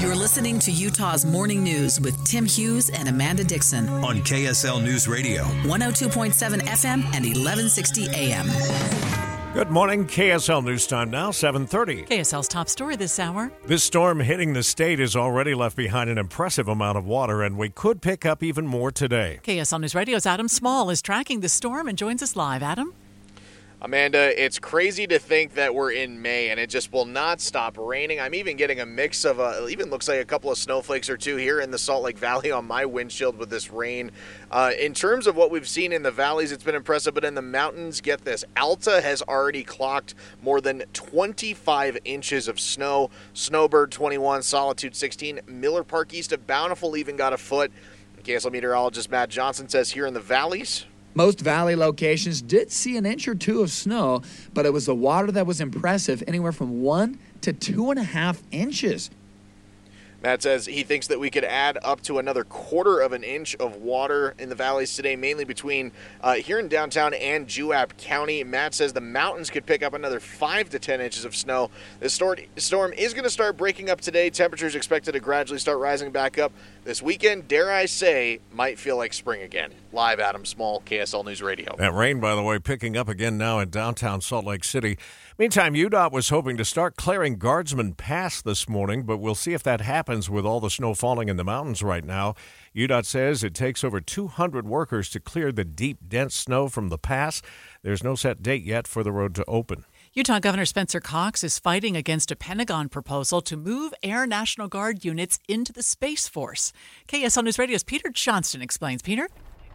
You're listening to Utah's Morning News with Tim Hughes and Amanda Dixon on KSL News Radio, 102.7 FM and 1160 AM. Good morning. KSL News Time now, 7:30. KSL's top story this hour. This storm hitting the state has already left behind an impressive amount of water, and we could pick up even more today. KSL News Radio's Adam Small is tracking the storm and joins us live. Adam? Amanda, it's crazy to think that we're in May and it just will not stop raining. I'm even getting a mix of, even looks like a couple of snowflakes or two here in the Salt Lake Valley on my windshield with this rain. In terms of what we've seen in the valleys, it's been impressive, but in the mountains, get this, Alta has already clocked more than 25 inches of snow. Snowbird 21, Solitude 16, Miller Park east of Bountiful even got a foot. KSL meteorologist Matt Johnson says here in the valleys, most valley locations did see an inch or two of snow, but it was the water that was impressive, anywhere from 1 to 2.5 inches. Matt says he thinks that we could add up to another 1/4 of an inch of water in the valleys today, mainly between here in downtown and Juab County. Matt says the mountains could pick up another 5 to 10 inches of snow. The storm is going to start breaking up today. Temperatures expected to gradually start rising back up. This weekend, dare I say, might feel like spring again. Live, Adam Small, KSL News Radio. That rain, by the way, picking up again now in downtown Salt Lake City. Meantime, UDOT was hoping to start clearing Guardsman Pass this morning, but we'll see if that happens with all the snow falling in the mountains right now. UDOT says it takes over 200 workers to clear the deep, dense snow from the pass. There's no set date yet for the road to open. Utah Governor Spencer Cox is fighting against a Pentagon proposal to move Air National Guard units into the Space Force. KSL News Radio's Peter Johnston explains. Peter?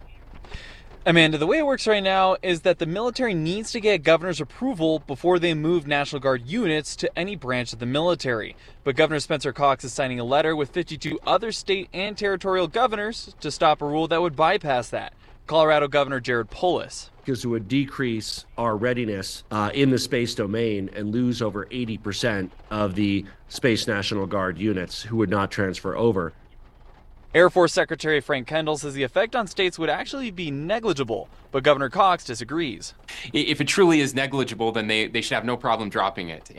Amanda, the way it works right now is that the military needs to get governor's approval before they move National Guard units to any branch of the military. But Governor Spencer Cox is signing a letter with 52 other state and territorial governors to stop a rule that would bypass that. Colorado Governor Jared Polis. Because it would decrease our readiness in the space domain and lose over 80% of the Space National Guard units who would not transfer over. Air Force Secretary Frank Kendall says the effect on states would actually be negligible, but Governor Cox disagrees. If it truly is negligible, then they should have no problem dropping it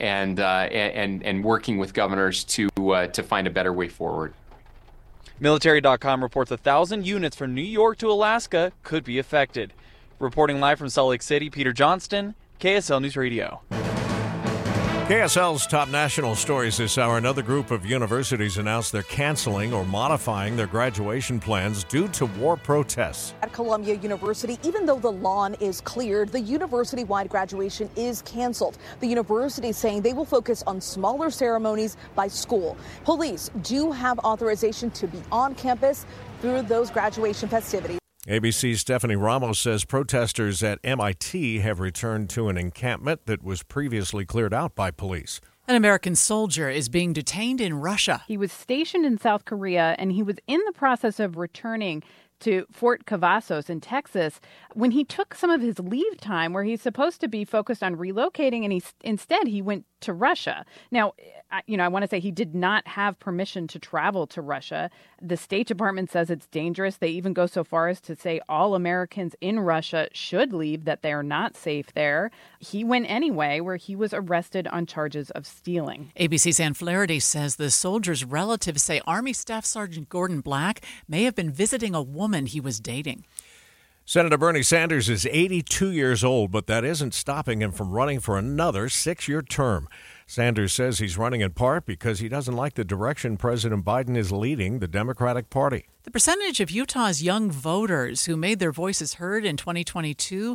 and working with governors to find a better way forward. Military.com reports 1,000 units from New York to Alaska could be affected. Reporting live from Salt Lake City, Peter Johnston, KSL News Radio. KSL's top national stories this hour. Another group of universities announced they're canceling or modifying their graduation plans due to war protests. At Columbia University, even though the lawn is cleared, the university-wide graduation is canceled. The university is saying they will focus on smaller ceremonies by school. Police do have authorization to be on campus through those graduation festivities. ABC's Stephanie Ramos says protesters at MIT have returned to an encampment that was previously cleared out by police. An American soldier is being detained in Russia. He was stationed in South Korea, and he was in the process of returning to Fort Cavazos in Texas when he took some of his leave time where he's supposed to be focused on relocating, and instead he went to Russia. Now, I want to say he did not have permission to travel to Russia. The State Department says it's dangerous. They even go so far as to say all Americans in Russia should leave, that they are not safe there. He went anyway, where he was arrested on charges of stealing. ABC's Ann Flaherty says the soldier's relatives say Army Staff Sergeant Gordon Black may have been visiting a woman he was dating. Senator Bernie Sanders is 82 years old, but that isn't stopping him from running for another 6-year term. Sanders says he's running in part because he doesn't like the direction President Biden is leading the Democratic Party. The percentage of Utah's young voters who made their voices heard in 2022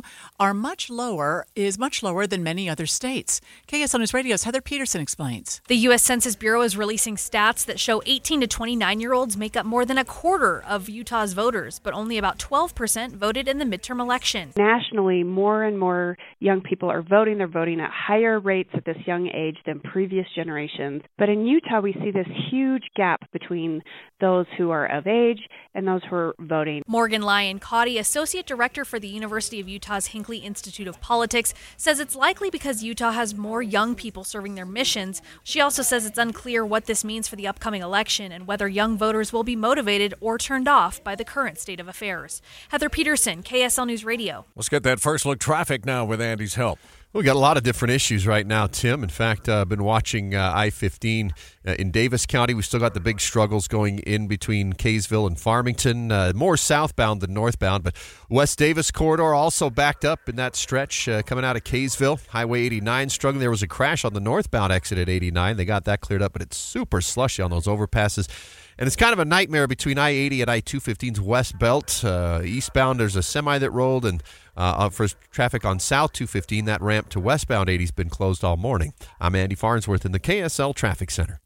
is much lower than many other states. KSL News Radio's Heather Peterson explains. The U.S. Census Bureau is releasing stats that show 18 to 29-year-olds make up more than 1/4 of Utah's voters, but only about 12% voted in the midterm election. Nationally, more and more young people are voting. They're voting at higher rates at this young age than previous generations. But in Utah, we see this huge gap between those who are of age and those who are voting. Morgan Lyon-Cotty, Associate Director for the University of Utah's Hinckley Institute of Politics, says it's likely because Utah has more young people serving their missions. She also says it's unclear what this means for the upcoming election and whether young voters will be motivated or turned off by the current state of affairs. Heather Peterson, KSL News Radio. Let's get that first look traffic now with Andy's help. We got a lot of different issues right now, Tim. In fact, I've been watching I-15 in Davis County. We still got the big struggles going in between Kaysville and Farmington, more southbound than northbound. But West Davis corridor also backed up in that stretch coming out of Kaysville. Highway 89 struggling. There was a crash on the northbound exit at 89. They got that cleared up, but it's super slushy on those overpasses. And it's kind of a nightmare between I-80 and I-215's west belt. Eastbound, there's a semi that rolled, and for traffic on South 215, that ramp to westbound 80's been closed all morning. I'm Andy Farnsworth in the KSL Traffic Center.